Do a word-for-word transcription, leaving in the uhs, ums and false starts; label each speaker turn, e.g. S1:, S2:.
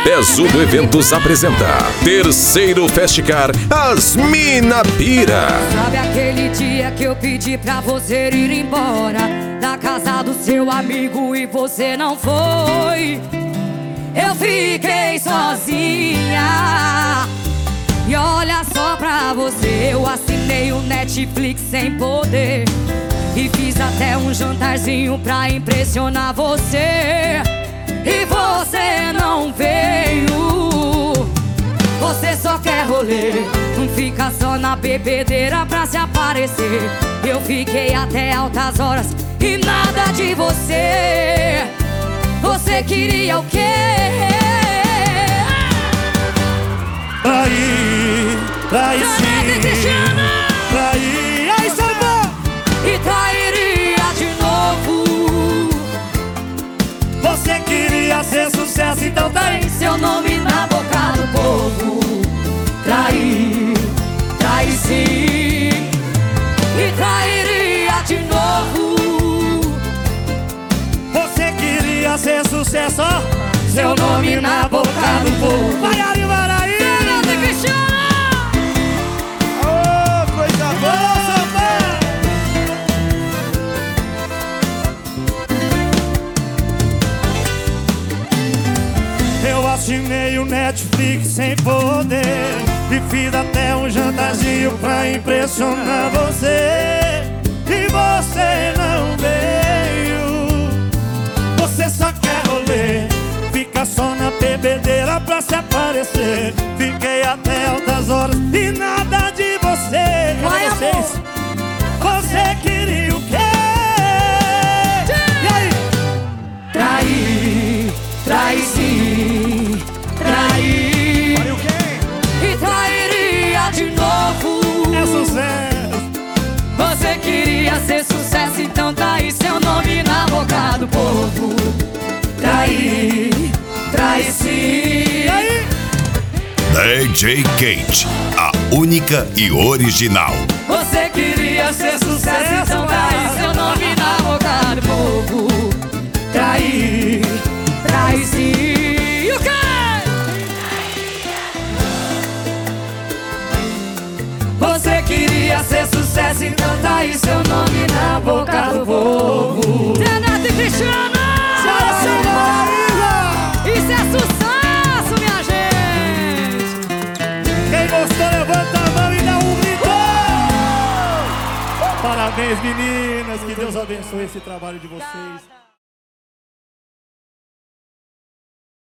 S1: Bezudo Eventos apresenta Terceiro Festcar As Mina Pira.
S2: Sabe aquele dia que eu pedi pra você ir embora da casa do seu amigo e você não foi? Eu fiquei sozinha. E olha só pra você, eu assinei o Netflix sem poder e fiz até um jantarzinho pra impressionar você. E você não veio. Você só quer rolê, não fica só na bebedeira pra se aparecer. Eu fiquei até altas horas e nada de você. Você queria o quê?
S3: Trair, trair sim, trair, aí salvou!
S2: E trairia de novo.
S3: Você queria ser sucesso, então tá aí
S2: Seu nome na boca do povo. Trair, trair sim. E trairia de novo.
S3: Você queria ser sucesso, ó. Seu nome na boca do povo. Vai, Ari, vai, aí! Oh, coisa boa, mano! Eu assinei o Netflix sem poder e fiz até um jantarzinho pra impressionar você. E você não veio. Você só quer rolê, fica só na bebedeira pra se aparecer. Fiquei até altas horas e nada de você.
S2: Vai,
S3: vocês, você queria o quê? E aí?
S2: Trair, trair sim. Trair.
S3: Olha o quê?
S2: E trairia de novo.
S3: É sucesso.
S2: Você queria ser sucesso, então tá aí seu nome na boca do povo. Trair, trair sim.
S3: E aí?
S1: D J Kate, a única e original.
S2: Você queria ser sucesso, então tá aí seu nome na boca do povo. Trair, trair sim. E o quê? Você queria ser sucesso, então tá aí seu nome na boca do povo. Renato e Cristiano! Isso é sucesso, minha gente!
S3: Quem gostou, levanta a mão e dá um grito! Parabéns, meninas! Que Deus abençoe esse trabalho de vocês.